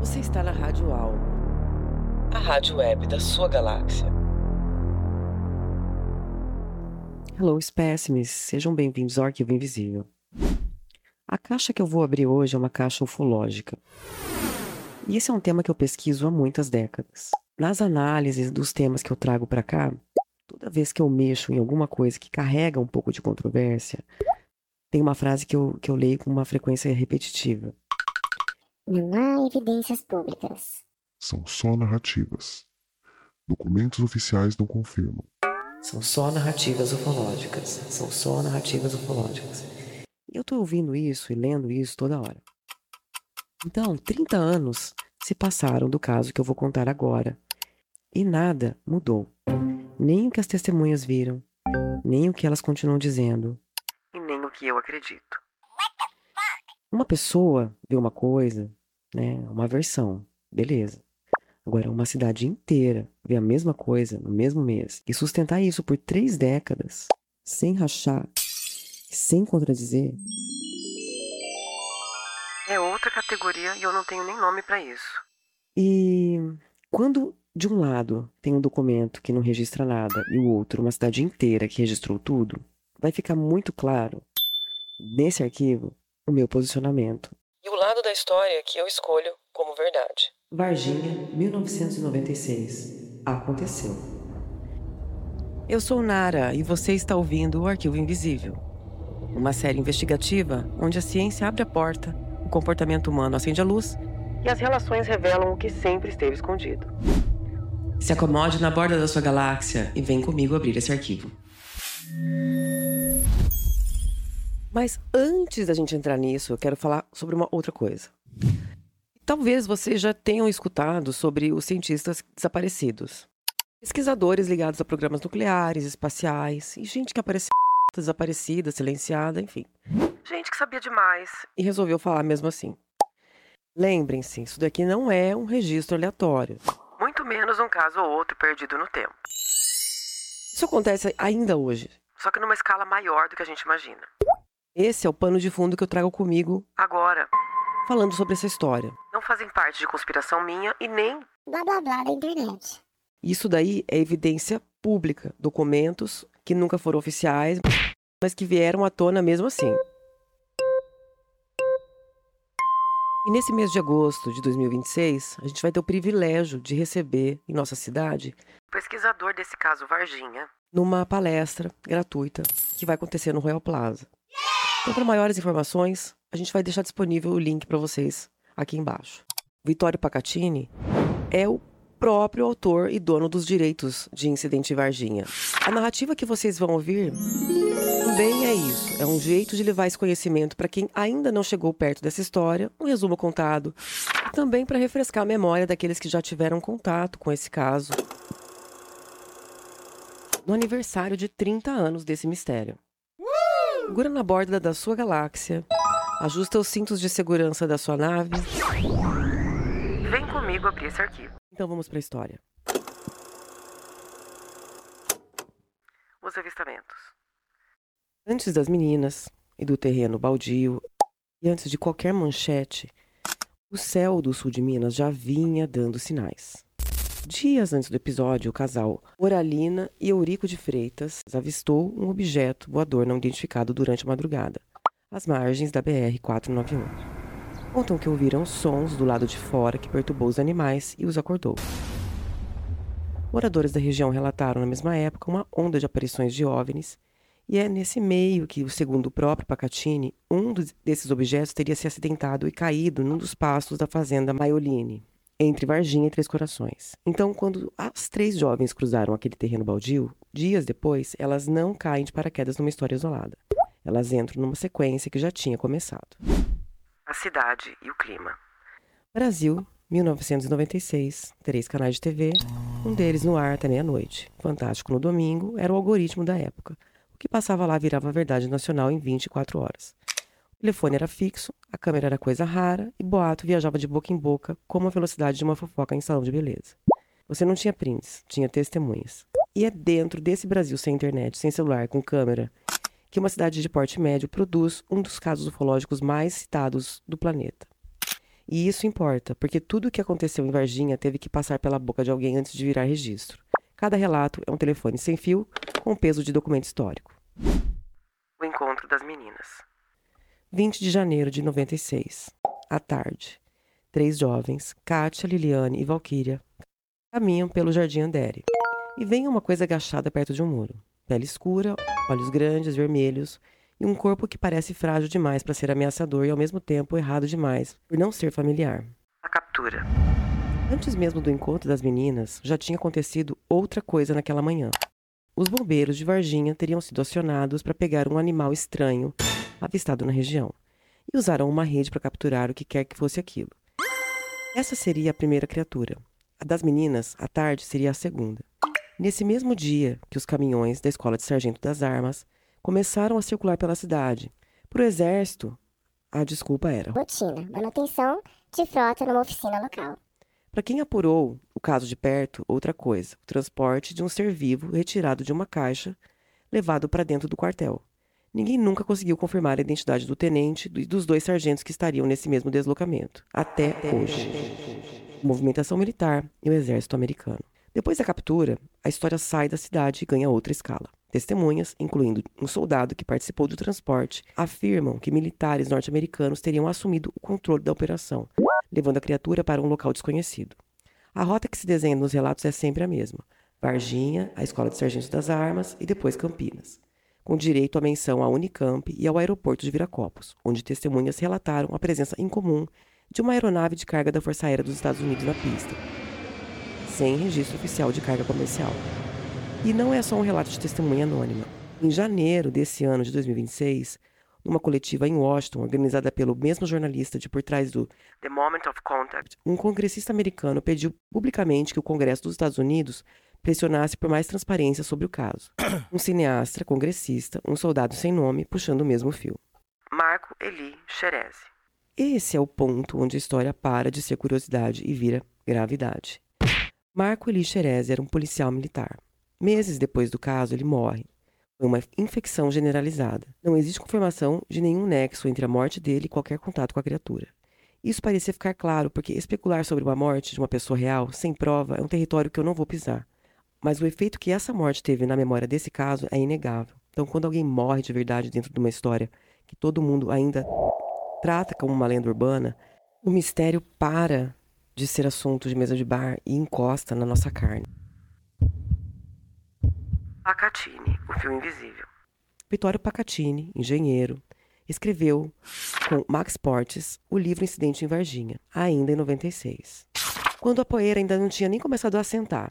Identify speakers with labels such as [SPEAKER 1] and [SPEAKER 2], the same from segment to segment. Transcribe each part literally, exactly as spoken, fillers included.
[SPEAKER 1] Você está na Rádio Alma, a rádio web da sua galáxia. Hello, espécimes, sejam bem-vindos ao Arquivo Invisível. A caixa que eu vou abrir hoje é uma caixa ufológica. E esse é um tema que eu pesquiso há muitas décadas. Nas análises dos temas que eu trago para cá, toda vez que eu mexo em alguma coisa que carrega um pouco de controvérsia, tem uma frase que eu, que eu leio com uma frequência repetitiva.
[SPEAKER 2] Não há evidências públicas.
[SPEAKER 3] São só narrativas. Documentos oficiais não confirmam.
[SPEAKER 1] São só narrativas ufológicas. São só narrativas ufológicas. E eu tô ouvindo isso e lendo isso toda hora. Então, trinta anos se passaram do caso que eu vou contar agora. E nada mudou. Nem o que as testemunhas viram, nem o que elas continuam dizendo, e nem o que eu acredito. Uma pessoa vê uma coisa, né, uma versão, beleza. Agora, uma cidade inteira vê a mesma coisa no mesmo mês e sustentar isso por três décadas, sem rachar, sem contradizer, é outra categoria e eu não tenho nem nome para isso. E quando, de um lado, tem um documento que não registra nada e o outro, uma cidade inteira que registrou tudo, vai ficar muito claro, nesse arquivo, o meu posicionamento. E o lado da história que eu escolho como verdade. Varginha, mil novecentos e noventa e seis. Aconteceu. Eu sou Nara e você está ouvindo o Arquivo Invisível. Uma série investigativa onde a ciência abre a porta, o comportamento humano acende a luz e as relações revelam o que sempre esteve escondido. Se acomode na borda da sua galáxia e vem comigo abrir esse arquivo. Mas antes da gente entrar nisso, eu quero falar sobre uma outra coisa. Talvez vocês já tenham escutado sobre os cientistas desaparecidos. Pesquisadores ligados a programas nucleares, espaciais, e gente que apareceu desaparecida, silenciada, enfim. Gente que sabia demais e resolveu falar mesmo assim. Lembrem-se, isso daqui não é um registro aleatório. Muito menos um caso ou outro perdido no tempo. Isso acontece ainda hoje, só que numa escala maior do que a gente imagina. Esse é o pano de fundo que eu trago comigo agora, falando sobre essa história. Não fazem parte de conspiração minha e nem
[SPEAKER 2] Blá blá blá da internet.
[SPEAKER 1] Isso daí é evidência pública, documentos que nunca foram oficiais, mas que vieram à tona mesmo assim. E nesse mês de agosto de dois mil e vinte e seis, a gente vai ter o privilégio de receber em nossa cidade o pesquisador desse caso Varginha, numa palestra gratuita que vai acontecer no Royal Plaza. Então, para maiores informações, a gente vai deixar disponível o link para vocês aqui embaixo. Vittorio Pacatini é o próprio autor e dono dos direitos de Incidente Varginha. A narrativa que vocês vão ouvir também é isso. É um jeito de levar esse conhecimento para quem ainda não chegou perto dessa história, um resumo contado, e também para refrescar a memória daqueles que já tiveram contato com esse caso no aniversário de trinta anos desse mistério. Segura na borda da sua galáxia, ajusta os cintos de segurança da sua nave. Vem comigo abrir esse arquivo. Então vamos para a história. Os avistamentos. Antes das meninas e do terreno baldio, e antes de qualquer manchete, o céu do sul de Minas já vinha dando sinais. Dias antes do episódio, o casal Oralina e Eurico de Freitas avistou um objeto voador não identificado durante a madrugada, às margens da B R quatrocentos e noventa e um. Contam que ouviram sons do lado de fora que perturbou os animais e os acordou. Moradores da região relataram na mesma época uma onda de aparições de OVNIs, e é nesse meio que, segundo o próprio Pacatini, um dos, desses objetos teria se acidentado e caído num dos pastos da fazenda Maioline, entre Varginha e Três Corações. Então, quando as três jovens cruzaram aquele terreno baldio, dias depois, elas não caem de paraquedas numa história isolada. Elas entram numa sequência que já tinha começado. A cidade e o clima. Brasil, mil novecentos e noventa e seis, três canais de T V, um deles no ar até meia-noite. Fantástico no domingo era o algoritmo da época. O que passava lá virava verdade nacional em vinte e quatro horas. O telefone era fixo, a câmera era coisa rara e boato viajava de boca em boca como a velocidade de uma fofoca em salão de beleza. Você não tinha prints, tinha testemunhas. E é dentro desse Brasil sem internet, sem celular, com câmera, que uma cidade de porte médio produz um dos casos ufológicos mais citados do planeta. E isso importa, porque tudo o que aconteceu em Varginha teve que passar pela boca de alguém antes de virar registro. Cada relato é um telefone sem fio, com peso de documento histórico. O encontro das meninas. vinte de janeiro de noventa e seis. À tarde. Três jovens, Kátia, Liliane e Valquíria, caminham pelo Jardim Andere. E vem uma coisa agachada perto de um muro. Pele escura, olhos grandes, vermelhos, e um corpo que parece frágil demais para ser ameaçador e ao mesmo tempo errado demais por não ser familiar. A captura. Antes mesmo do encontro das meninas, já tinha acontecido outra coisa naquela manhã. Os bombeiros de Varginha teriam sido acionados para pegar um animal estranho avistado na região e usaram uma rede para capturar o que quer que fosse aquilo. Essa seria a primeira criatura. A das meninas, à tarde, seria a segunda. Nesse mesmo dia que os caminhões da Escola de Sargento das Armas começaram a circular pela cidade. Para o exército, a desculpa era
[SPEAKER 2] rotina, manutenção de frota numa oficina local.
[SPEAKER 1] Para quem apurou o caso de perto, outra coisa, o transporte de um ser vivo retirado de uma caixa, levado para dentro do quartel. Ninguém nunca conseguiu confirmar a identidade do tenente e dos dois sargentos que estariam nesse mesmo deslocamento. Até, Até hoje. hoje. Movimentação militar e o exército americano. Depois da captura, a história sai da cidade e ganha outra escala. Testemunhas, incluindo um soldado que participou do transporte, afirmam que militares norte-americanos teriam assumido o controle da operação, levando a criatura para um local desconhecido. A rota que se desenha nos relatos é sempre a mesma: Varginha, a Escola de Sargentos das Armas e depois Campinas, com direito à menção à Unicamp e ao aeroporto de Viracopos, onde testemunhas relataram a presença incomum de uma aeronave de carga da Força Aérea dos Estados Unidos na pista, sem registro oficial de carga comercial. E não é só um relato de testemunha anônima. Em janeiro desse ano de dois mil e vinte e seis, numa coletiva em Washington, organizada pelo mesmo jornalista de por trás do The Moment of Contact, um congressista americano pediu publicamente que o Congresso dos Estados Unidos pressionasse por mais transparência sobre o caso. Um cineasta, congressista, um soldado sem nome, puxando o mesmo fio. Marco Eli Xerezi. Esse é o ponto onde a história para de ser curiosidade e vira gravidade. Marco Eli Xerezi era um policial militar. Meses depois do caso, ele morre. Foi uma infecção generalizada. Não existe confirmação de nenhum nexo entre a morte dele e qualquer contato com a criatura. Isso parecia ficar claro porque especular sobre uma morte de uma pessoa real, sem prova, é um território que eu não vou pisar. Mas o efeito que essa morte teve na memória desse caso é inegável. Então, quando alguém morre de verdade dentro de uma história que todo mundo ainda trata como uma lenda urbana, o mistério para de ser assunto de mesa de bar e encosta na nossa carne. Pacatini, o fio invisível. Vittorio Pacatini, engenheiro, escreveu com Max Portes o livro Incidente em Varginha, ainda em noventa e seis, quando a poeira ainda não tinha nem começado a assentar.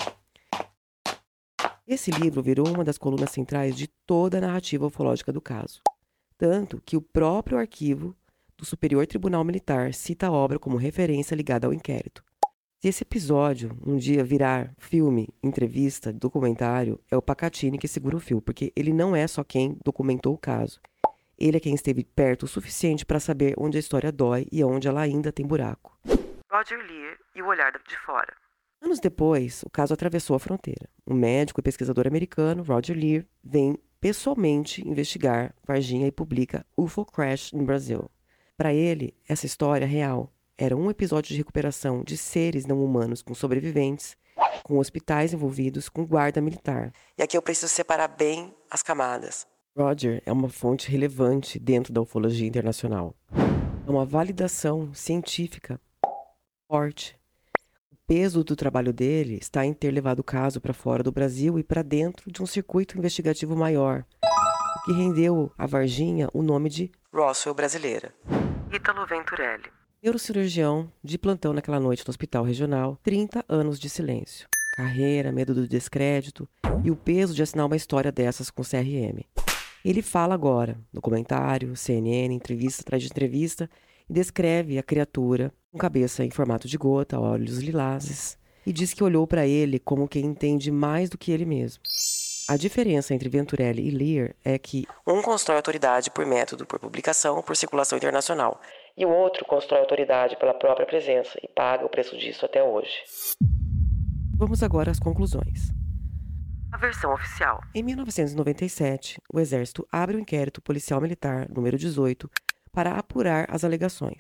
[SPEAKER 1] Esse livro virou uma das colunas centrais de toda a narrativa ufológica do caso, tanto que o próprio arquivo do Superior Tribunal Militar cita a obra como referência ligada ao inquérito. Se esse episódio um dia virar filme, entrevista, documentário, é o Pacatini que segura o fio, porque ele não é só quem documentou o caso. Ele é quem esteve perto o suficiente para saber onde a história dói e onde ela ainda tem buraco. Roger Lear e o olhar de fora. Anos depois, o caso atravessou a fronteira. O médico e pesquisador americano Roger Lear vem pessoalmente investigar Varginha e publica U F O Crash no Brasil. Para ele, essa história real era um episódio de recuperação de seres não humanos com sobreviventes, com hospitais envolvidos, com guarda militar. E aqui eu preciso separar bem as camadas. Roger é uma fonte relevante dentro da ufologia internacional. É uma validação científica forte. O peso do trabalho dele está em ter levado o caso para fora do Brasil e para dentro de um circuito investigativo maior, o que rendeu a Varginha o nome de Roswell brasileira. Ítalo Venturelli. Neurocirurgião, de plantão naquela noite no hospital regional, trinta anos de silêncio. Carreira, medo do descrédito e o peso de assinar uma história dessas com C R M. Ele fala agora, documentário, C N N, entrevista atrás de entrevista, e descreve a criatura com cabeça em formato de gota, olhos lilazes, e diz que olhou para ele como quem entende mais do que ele mesmo. A diferença entre Venturelli e Lear é que um constrói autoridade por método, por publicação, por circulação internacional, e o outro constrói autoridade pela própria presença e paga o preço disso até hoje. Vamos agora às conclusões. A versão oficial. Em mil novecentos e noventa e sete, o Exército abre o inquérito policial militar número dezoito para apurar as alegações.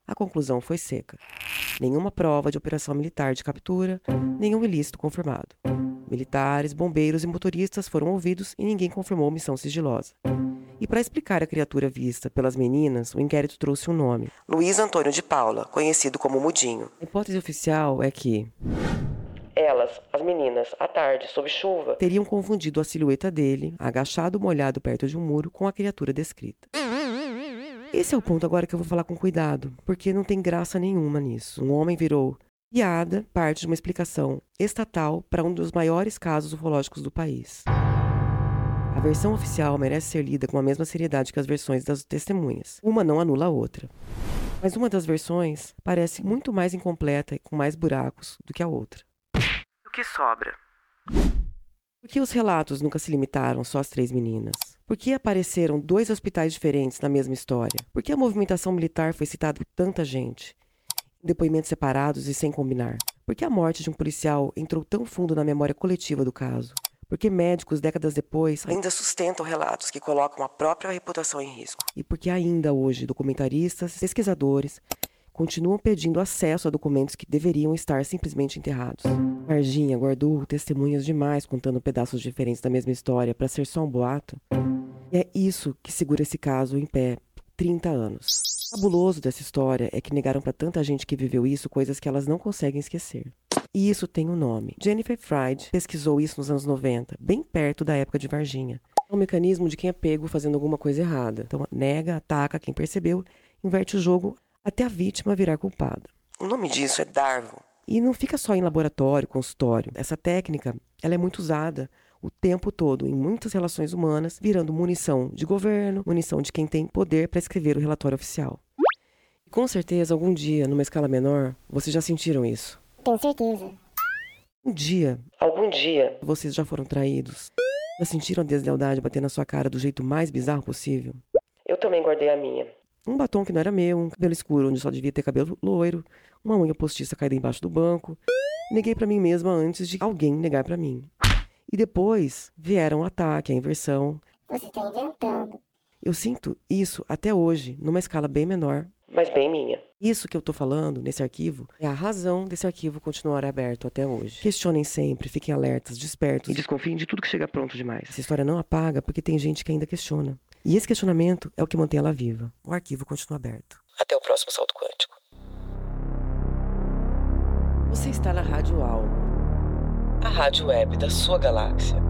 [SPEAKER 1] A conclusão foi seca. Nenhuma prova de operação militar de captura, nenhum ilícito confirmado. Militares, bombeiros e motoristas foram ouvidos e ninguém confirmou missão sigilosa. E para explicar a criatura vista pelas meninas, o inquérito trouxe um nome: Luiz Antônio de Paula, conhecido como Mudinho. A hipótese oficial é que elas, as meninas, à tarde, sob chuva, teriam confundido a silhueta dele, agachado molhado perto de um muro, com a criatura descrita. Esse é o ponto agora que eu vou falar com cuidado, porque não tem graça nenhuma nisso. Um homem virou piada, parte de uma explicação estatal para um dos maiores casos ufológicos do país. A versão oficial merece ser lida com a mesma seriedade que as versões das testemunhas. Uma não anula a outra. Mas uma das versões parece muito mais incompleta e com mais buracos do que a outra. O que sobra? Por que os relatos nunca se limitaram só às três meninas? Por que apareceram dois hospitais diferentes na mesma história? Por que a movimentação militar foi citada por tanta gente? Em depoimentos separados e sem combinar? Por que a morte de um policial entrou tão fundo na memória coletiva do caso? Porque médicos, décadas depois, ainda sustentam relatos que colocam a própria reputação em risco. E porque ainda hoje, documentaristas, pesquisadores, continuam pedindo acesso a documentos que deveriam estar simplesmente enterrados. Varginha guardou testemunhas demais contando pedaços diferentes da mesma história para ser só um boato. E é isso que segura esse caso em pé por trinta anos. O fabuloso dessa história é que negaram para tanta gente que viveu isso coisas que elas não conseguem esquecer. E isso tem um nome. Jennifer Freud pesquisou isso nos anos noventa, bem perto da época de Varginha. É um mecanismo de quem é pego fazendo alguma coisa errada. Então, nega, ataca quem percebeu, inverte o jogo até a vítima virar culpada. O nome disso é Darvo. E não fica só em laboratório, consultório. Essa técnica, ela é muito usada o tempo todo em muitas relações humanas, virando munição de governo, munição de quem tem poder para escrever o relatório oficial. E com certeza, algum dia, numa escala menor, vocês já sentiram isso.
[SPEAKER 2] Tenho certeza.
[SPEAKER 1] Um dia, algum dia, vocês já foram traídos? Já sentiram a deslealdade bater na sua cara do jeito mais bizarro possível? Eu também guardei a minha. Um batom que não era meu, um cabelo escuro onde só devia ter cabelo loiro, uma unha postiça caída embaixo do banco. Neguei pra mim mesma antes de alguém negar pra mim. E depois vieram o ataque, a inversão.
[SPEAKER 2] Você tá inventando.
[SPEAKER 1] Eu sinto isso até hoje, numa escala bem menor, mas bem minha. Isso que eu tô falando nesse arquivo é a razão desse arquivo continuar aberto até hoje. Questionem sempre, fiquem alertas, despertos e desconfiem de tudo que chega pronto demais. Essa história não apaga porque tem gente que ainda questiona. E esse questionamento é o que mantém ela viva. O arquivo continua aberto. Até o próximo Salto Quântico. Você está na Rádio Alma, a rádio web da sua galáxia.